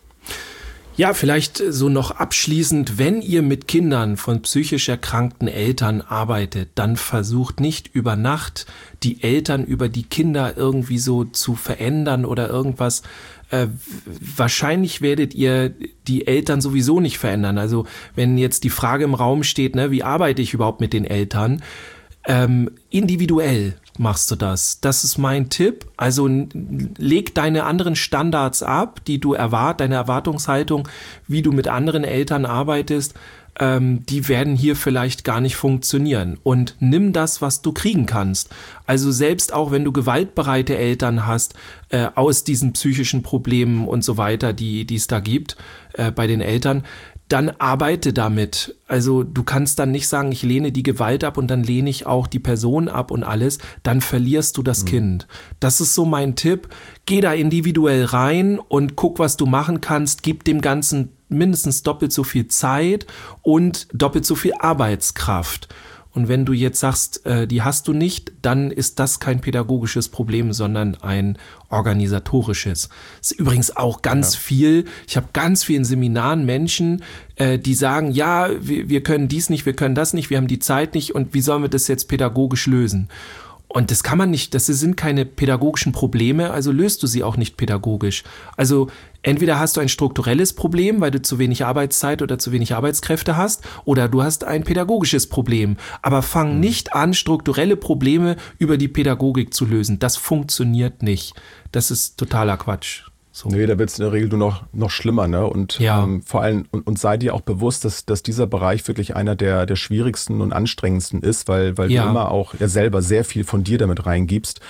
Ja, vielleicht so noch abschließend, wenn ihr mit Kindern von psychisch erkrankten Eltern arbeitet, dann versucht nicht über Nacht die Eltern über die Kinder irgendwie so zu verändern oder irgendwas. Äh, wahrscheinlich werdet ihr die Eltern sowieso nicht verändern. Also wenn jetzt die Frage im Raum steht, ne, wie arbeite ich überhaupt mit den Eltern? Ähm, individuell machst du das. Das ist mein Tipp. Also leg deine anderen Standards ab, die du erwartest, deine Erwartungshaltung, wie du mit anderen Eltern arbeitest, ähm, die werden hier vielleicht gar nicht funktionieren. Und nimm das, was du kriegen kannst. Also selbst auch, wenn du gewaltbereite Eltern hast, äh, aus diesen psychischen Problemen und so weiter, die die es da gibt äh, bei den Eltern, dann arbeite damit. Also du kannst dann nicht sagen, ich lehne die Gewalt ab und dann lehne ich auch die Person ab und alles. Dann verlierst du das mhm. Kind. Das ist so mein Tipp. Geh da individuell rein und guck, was du machen kannst. Gib dem Ganzen mindestens doppelt so viel Zeit und doppelt so viel Arbeitskraft. Und wenn du jetzt sagst, äh, die hast du nicht, dann ist das kein pädagogisches Problem, sondern ein organisatorisches. Das ist übrigens auch ganz ja. viel. Ich habe ganz viel in Seminaren Menschen, äh, die sagen, ja, wir, wir können dies nicht, wir können das nicht, wir haben die Zeit nicht und wie sollen wir das jetzt pädagogisch lösen? Und das kann man nicht, das sind keine pädagogischen Probleme, also löst du sie auch nicht pädagogisch. Also entweder hast du ein strukturelles Problem, weil du zu wenig Arbeitszeit oder zu wenig Arbeitskräfte hast, oder du hast ein pädagogisches Problem. Aber fang mhm. nicht an, strukturelle Probleme über die Pädagogik zu lösen. Das funktioniert nicht. Das ist totaler Quatsch. So. Nee, da wird es in der Regel nur noch, noch schlimmer, ne? Und ja. ähm, vor allem, und, und sei dir auch bewusst, dass, dass dieser Bereich wirklich einer der, der schwierigsten und anstrengendsten ist, weil, weil ja. du immer auch ja selber sehr viel von dir damit reingibst.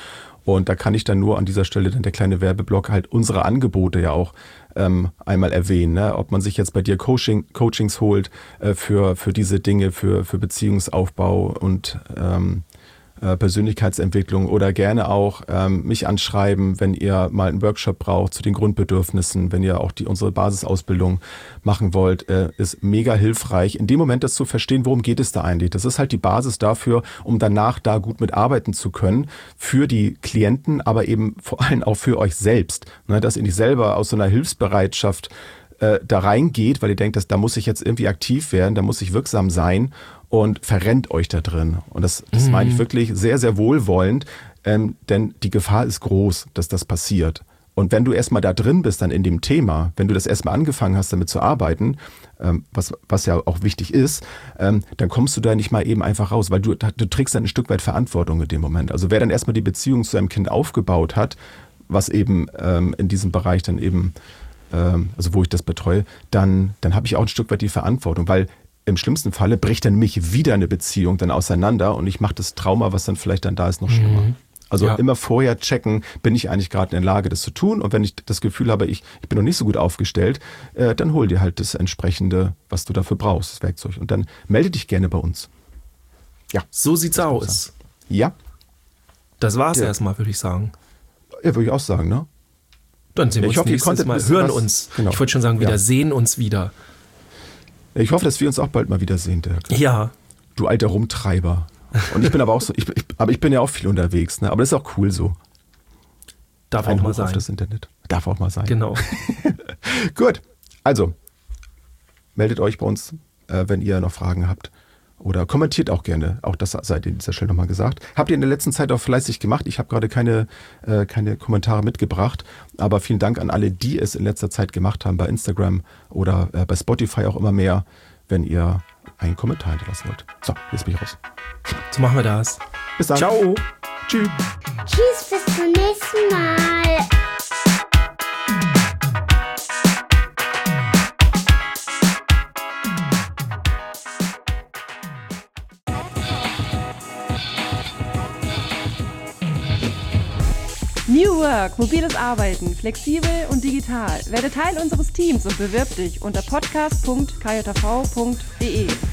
Und da kann ich dann nur an dieser Stelle dann der kleine Werbeblock halt unsere Angebote ja auch ähm, einmal erwähnen. Ne? Ob man sich jetzt bei dir Coaching, Coachings holt äh, für, für diese Dinge, für, für Beziehungsaufbau und ähm, äh, Persönlichkeitsentwicklung oder gerne auch ähm, mich anschreiben, wenn ihr mal einen Workshop braucht zu den Grundbedürfnissen, wenn ihr auch die unsere Basisausbildung machen wollt, äh, ist mega hilfreich. In dem Moment das zu verstehen, worum geht es da eigentlich? Das ist halt die Basis dafür, um danach da gut mitarbeiten zu können für die Klienten, aber eben vor allem auch für euch selbst, ne, dass ihr nicht selber aus so einer Hilfsbereitschaft äh, da reingeht, weil ihr denkt, dass, da muss ich jetzt irgendwie aktiv werden, da muss ich wirksam sein und verrennt euch da drin. Und das, das mhm. meine ich wirklich sehr, sehr wohlwollend, ähm, denn die Gefahr ist groß, dass das passiert. Und wenn du erstmal da drin bist, dann in dem Thema, wenn du das erstmal angefangen hast, damit zu arbeiten, ähm, was, was ja auch wichtig ist, ähm, dann kommst du da nicht mal eben einfach raus, weil du, du trägst dann ein Stück weit Verantwortung in dem Moment. Also wer dann erstmal die Beziehung zu seinem Kind aufgebaut hat, was eben ähm, in diesem Bereich dann eben, ähm, also wo ich das betreue, dann, dann habe ich auch ein Stück weit die Verantwortung, weil im schlimmsten Falle bricht dann mich wieder eine Beziehung dann auseinander und ich mache das Trauma, was dann vielleicht dann da ist, noch schlimmer. Mhm. Also ja. immer vorher checken, bin ich eigentlich gerade in der Lage, das zu tun, und wenn ich das Gefühl habe, ich, ich bin noch nicht so gut aufgestellt, äh, dann hol dir halt das entsprechende, was du dafür brauchst, das Werkzeug, und dann melde dich gerne bei uns. Ja. So sieht's aus. Ja. Das war's ja. erstmal, würde ich sagen. Ja, würde ich auch sagen, ne? Dann sehen wir ich uns hoffe, nächstes Mal, hören was, uns. Genau. Ich wollte schon sagen, wieder ja. sehen uns wieder. Ich hoffe, dass wir uns auch bald mal wiedersehen, Dirk. Ja. Du alter Rumtreiber. Und ich bin aber auch so, ich, ich, aber ich bin ja auch viel unterwegs, ne? Aber das ist auch cool so. Darf Ein auch mal Hoch sein. Auf das Internet. Darf auch mal sein. Genau. Gut. Also, meldet euch bei uns, äh, wenn ihr noch Fragen habt. Oder kommentiert auch gerne. Auch das seid ihr an dieser Stelle nochmal gesagt. Habt ihr in der letzten Zeit auch fleißig gemacht. Ich habe gerade keine, äh, keine Kommentare mitgebracht. Aber vielen Dank an alle, die es in letzter Zeit gemacht haben. Bei Instagram oder äh, bei Spotify auch immer mehr, wenn ihr einen Kommentar hinterlassen wollt. So, jetzt bin ich raus. So machen wir das. Bis dann. Ciao. Tschüss. Tschüss, bis zum nächsten Mal. New Work, mobiles Arbeiten, flexibel und digital. Werde Teil unseres Teams und bewirb dich unter podcast punkt k j v punkt d e.